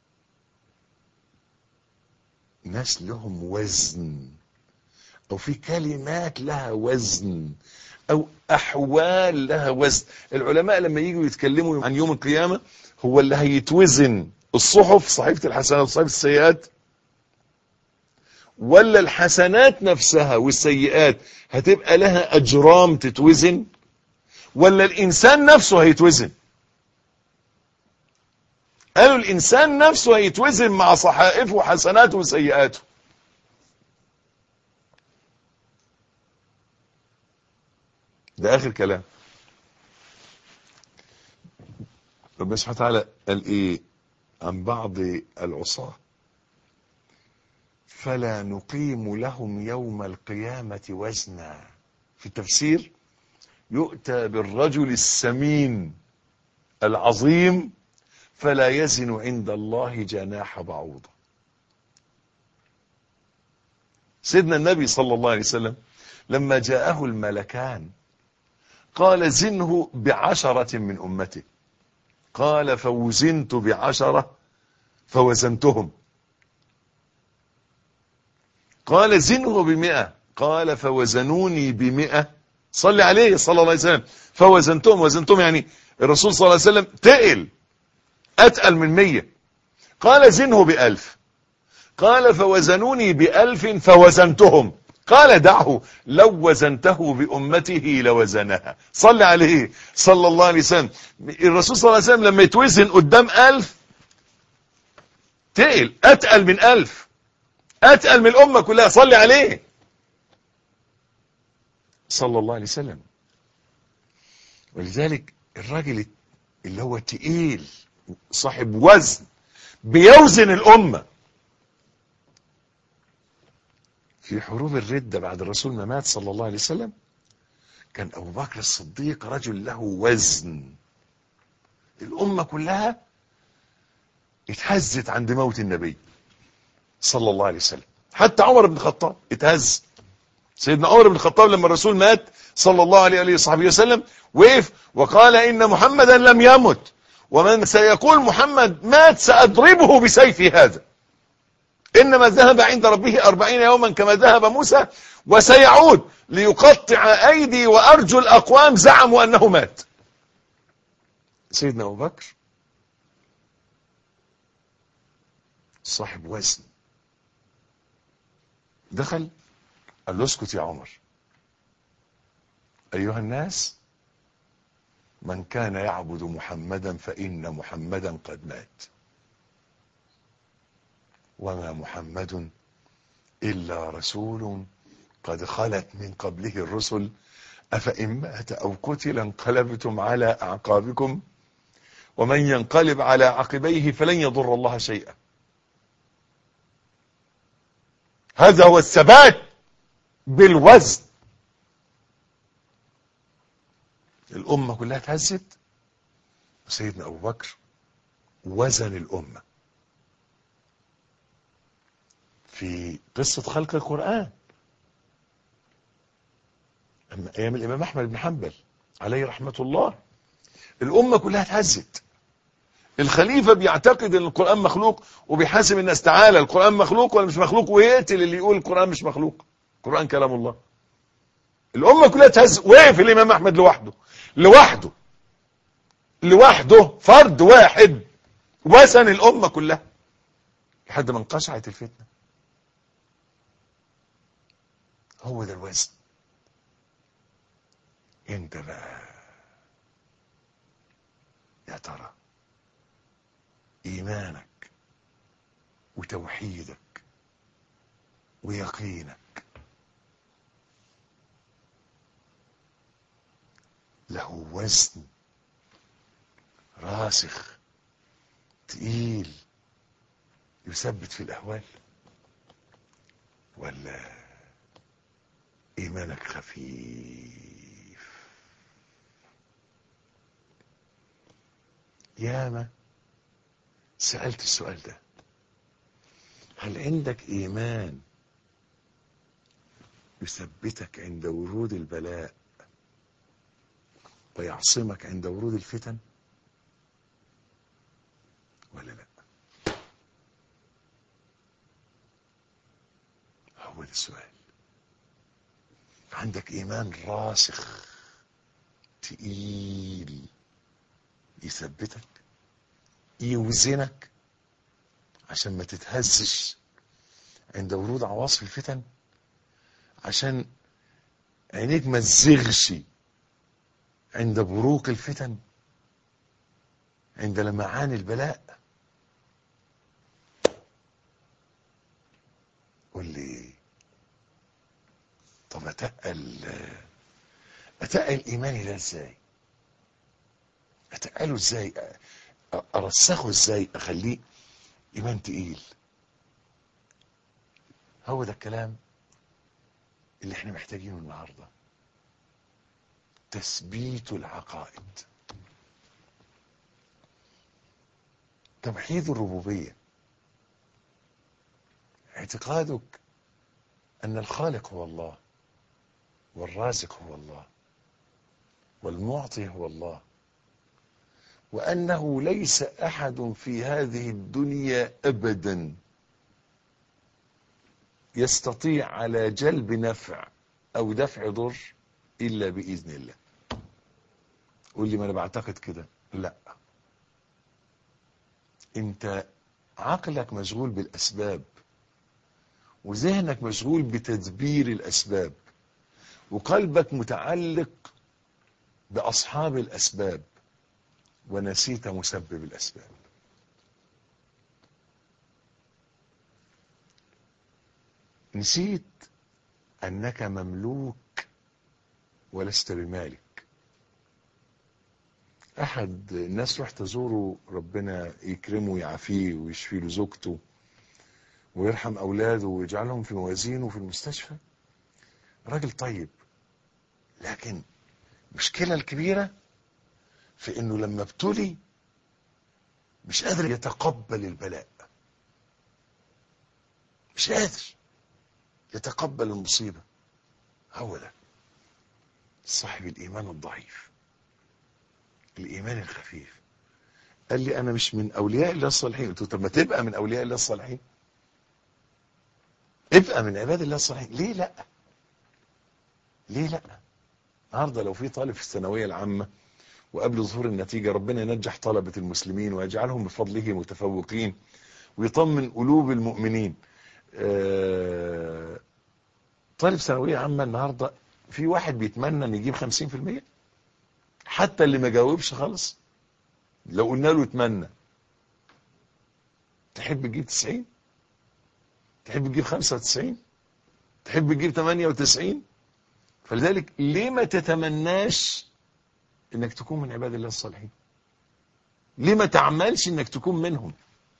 ناس لهم وزن، او في كلمات لها وزن، او احوال لها وزن. العلماء لما يجوا يتكلموا عن يوم القيامة، هو اللي هيتوزن الصحف، صحيفة الحسنات وصحيفة السيئات، ولا الحسنات نفسها والسيئات هتبقى لها اجرام تتوزن، ولا الانسان نفسه هيتوزن؟ قالوا الانسان نفسه هيتوزن مع صحائفه وحسناته وسيئاته. ده اخر كلام. ربنا سبحانه وتعالى قال ايه عن بعض العصاة؟ فلا نقيم لهم يوم القيامة وزنا. في التفسير يؤتى بالرجل السمين العظيم فلا يزن عند الله جناح بعوضة. سيدنا النبي صلى الله عليه وسلم لما جاءه الملكان قال زنه ب10 من أمته، قال فوزنت ب10 فوزنتهم. قال زنه ب100، قال فوزنوني ب100، صلي عليه صلى الله عليه وسلم، فوزنتهم. وزنتهم يعني الرسول صلى الله عليه وسلم تقل، أتقل من 100. قال زنه ب1000، قال فوزنوني ب1000 فوزنتهم. قال دعه لو وزنته بأمته لوزنها. صلي عليه صلى الله عليه وسلم. الرسول صلى الله عليه وسلم لما يتوزن قدام 1000 تقل، أتقل من 1000، أتقل من الأمة كلها. صلي عليه صلى الله عليه وسلم. ولذلك الراجل اللي هو تقيل صاحب وزن بيوزن الأمة. في حروب الردة بعد الرسول ما مات صلى الله عليه وسلم، كان أبو بكر الصديق رجل له وزن. الأمة كلها اتهزت عند موت النبي صلى الله عليه وسلم، حتى عمر بن الخطاب اتهز. سيدنا عمر بن الخطاب لما الرسول مات صلى الله عليه وصحبه وسلم وقف وقال إن محمدا لم يمت، ومن سيقول محمد مات سأضربه بسيفي هذا، إنما ذهب عند ربه 40 يوما كما ذهب موسى، وسيعود ليقطع أيدي وأرجل أقوام زعموا أنه مات. سيدنا أبو بكر صاحب وزن دخل قال له اسكت يا عمر، أيها الناس، من كان يعبد محمدا فإن محمدا قد مات، وما محمد إلا رسول قد خلت من قبله الرسل أفإن مات أو قتل انقلبتم على أعقابكم ومن ينقلب على عقبيه فلن يضر الله شيئا. هذا هو الثبات بالوزن. الأمة كلها اتهزت، سيدنا أبو بكر وزن الأمة في قصة خلق القرآن أيام الإمام أحمد بن حنبل عليه رحمة الله. الأمة كلها اتهزت. الخليفة بيعتقد ان القرآن مخلوق وبيحاسب الناس، تعالى القرآن مخلوق ولا مش مخلوق، ويقتل اللي يقول القرآن مش مخلوق، القرآن كلام الله. الأمة كلها اتهز. وقف الإمام أحمد لوحده فرد واحد وزن الأمة كلها لحد ما انقشعت الفتنة. هو ده الوزن. انت بقى يا ترى ايمانك وتوحيدك ويقينك له وزن راسخ تقيل يثبت في الاهوال، ولا ايمانك خفيف؟ ياما سألت السؤال ده. هل عندك ايمان يثبتك عند ورود البلاء ويعصمك عند ورود الفتن، ولا لا؟ هو ده السؤال. عندك ايمان راسخ تقيل يثبتك يوزنك عشان ما تتهزش عند ورود عواصف الفتن، عشان عينيك ما تزغش عند بروق الفتن، عند لمعان البلاء. قول لي طب اتقل ايماني ده ازاي؟ اتقله ازاي؟ ارسخه ازاي؟ اخليه ايمان تقيل؟ هو ده الكلام اللي احنا محتاجينه النهارده. تثبيت العقائد. توحيد الربوبية، اعتقادك ان الخالق هو الله، والرازق هو الله، والمعطي هو الله، وانه ليس احد في هذه الدنيا ابدا يستطيع على جلب نفع او دفع ضر الا باذن الله. قول لي ما انا بعتقد كده. لا، انت عقلك مشغول بالاسباب، وذهنك مشغول بتدبير الاسباب، وقلبك متعلق باصحاب الاسباب، ونسيت مسبب الاسباب. نسيت انك مملوك ولست بمالك. احد الناس رحت ازوره، ربنا يكرمه ويعافيه ويشفي له زوجته ويرحم اولاده ويجعلهم في موازينه في المستشفى. راجل طيب، لكن المشكلة الكبيرة في انه لما ابتلي مش قادر يتقبل البلاء، مش قادر يتقبل المصيبة. هو ده صاحب الايمان الضعيف، الايمان الخفيف. قال لي انا مش من اولياء الله الصالحين. قلت له طب ما تبقى من اولياء الله الصالحين، ابقى من عباد الله الصالحين. ليه لا؟ ليه لا؟ النهارده لو في طالب في الثانويه العامه وقبل ظهور النتيجه ربنا ينجح طلبه المسلمين ويجعلهم بفضله متفوقين ويطمن قلوب المؤمنين. طالب ثانويه عامه النهارده في واحد بيتمنى ان يجيب 50%، حتى اللي ما جاوبش خالص لو قلنا له اتمنى تحب تجيب 90، تحب تجيب 95، تحب تجيب 98. فلذلك ليه ما تتمناش انك تكون من عباد الله الصالحين؟ ليه ما تعملش انك تكون منهم؟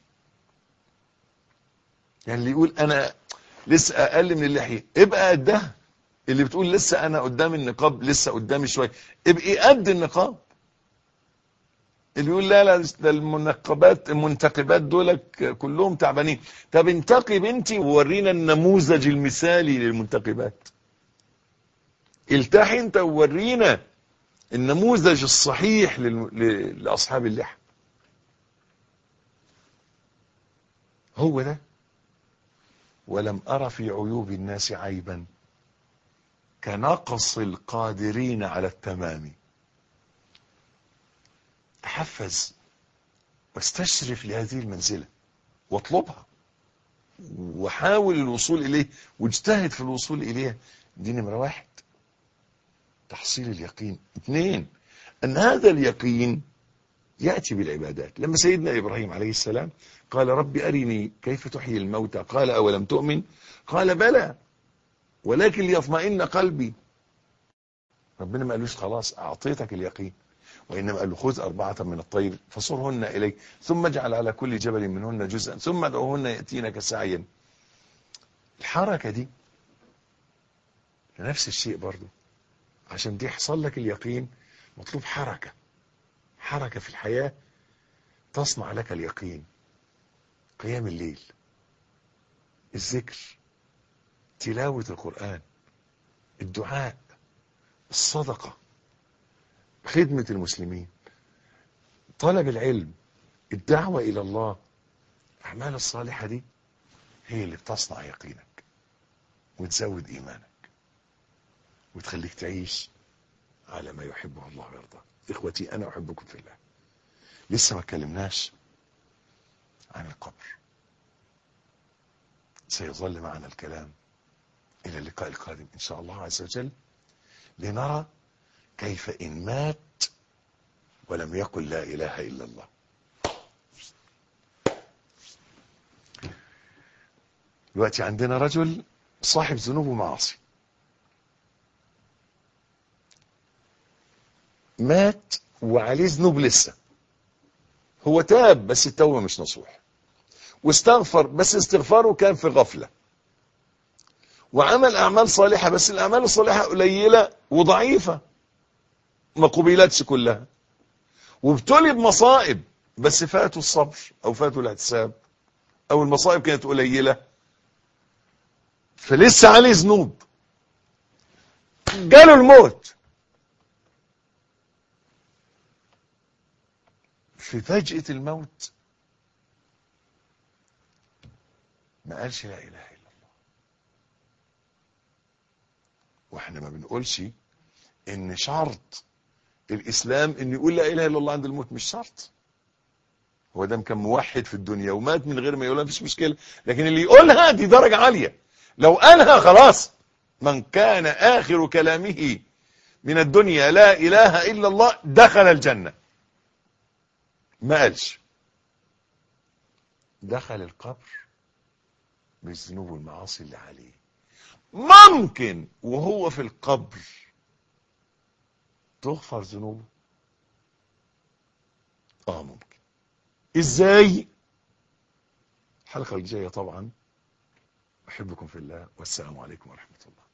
يعني اللي يقول انا لسه اقل من اللحية ابقى قدها. اللي بتقول لسه انا قدام النقاب لسه قدامي شويه ابقي قد النقاب. اللي يقول لا لا ده المنتقبات دولك كلهم تعبانين. طب انتقب انت وورينا النموذج المثالي للمنتقبات. التحي انت وورينا النموذج الصحيح لأصحاب اللحى. هو ده. ولم أرى في عيوب الناس عيبا كنقص القادرين على التمام. تحفز واستشرف لهذه المنزلة واطلبها وحاول الوصول إليه واجتهد في الوصول إليه. دي نمرة 1 تحصيل اليقين. 2 أن هذا اليقين يأتي بالعبادات. لما سيدنا إبراهيم عليه السلام قال رب أرني كيف تحيي الموتى قال أولم تؤمن قال بلى ولكن ليطمئن قلبي. ربنا ما قالوش خلاص أعطيتك اليقين، وإنما قال له خذ 4 من الطير فصرهن إليك ثم اجعل على كل جبل منهن جزءا ثم ادعوهن يأتينك سعيا. الحركة دي نفس الشيء برضو. عشان دي يحصل لك اليقين مطلوب حركة في الحياة تصنع لك اليقين. قيام الليل، الذكر، تلاوة القرآن، الدعاء، الصدقة، خدمة المسلمين، طلب العلم، الدعوة إلى الله. الأعمال الصالحة دي هي اللي بتصنع يقينك وتزود إيمانك وتخليك تعيش على ما يحبه الله ويرضاه. إخوتي أنا أحبكم في الله. لسه ما اتكلمناش عن القبر. سيظل معنا الكلام إلى اللقاء القادم إن شاء الله عز وجل، لنرى كيف إن مات ولم يقل لا إله إلا الله. دلوقتي عندنا رجل صاحب ذنوب ومعاصي، مات وعليه ذنوب لسه. هو تاب بس التوبة مش نصوح، واستغفر بس استغفاره كان في غفلة، وعمل أعمال صالحة بس الأعمال الصالحة قليلة وضعيفة ما قبلتش كلها، وابتلي بمصائب بس فاتوا الصبر أو فاتوا الاحتساب أو المصائب كانت قليلة فلسه عليه ذنوب. جاله الموت في فجأة الموت ما قالش لا إله إلا الله. واحنا ما بنقولش ان شرط الإسلام ان يقول لا إله إلا الله عند الموت، مش شرط. هو ده كان موحد في الدنيا ومات من غير ما يقولها مفيش مشكلة، لكن اللي يقولها دي درجة عالية. لو قالها خلاص من كان آخر كلامه من الدنيا لا إله إلا الله دخل الجنة. ما قالش دخل القبر بالذنوب والمعاصي اللي عليه. ممكن وهو في القبر تغفر ذنوبه. ممكن. ازاي؟ الحلقة الجاية طبعا. احبكم في الله والسلام عليكم ورحمة الله.